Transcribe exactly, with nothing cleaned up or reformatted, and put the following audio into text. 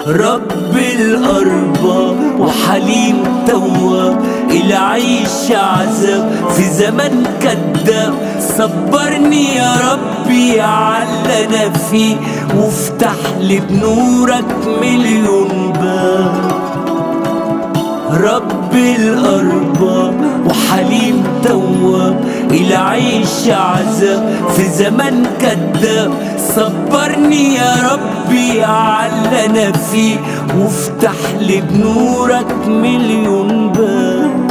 رب الأرباب وحليم تواب، العيش عذاب في زمن كداب. صبرني يا ربي عاللي أنا فيه، وافتح لي بنورك مليون باب. رب الأرباب وحليم تواب، العيش عذاب في زمن كداب. صبرني يا ربي عاللي أنا فيه، وافتح لي بنورك مليون باب.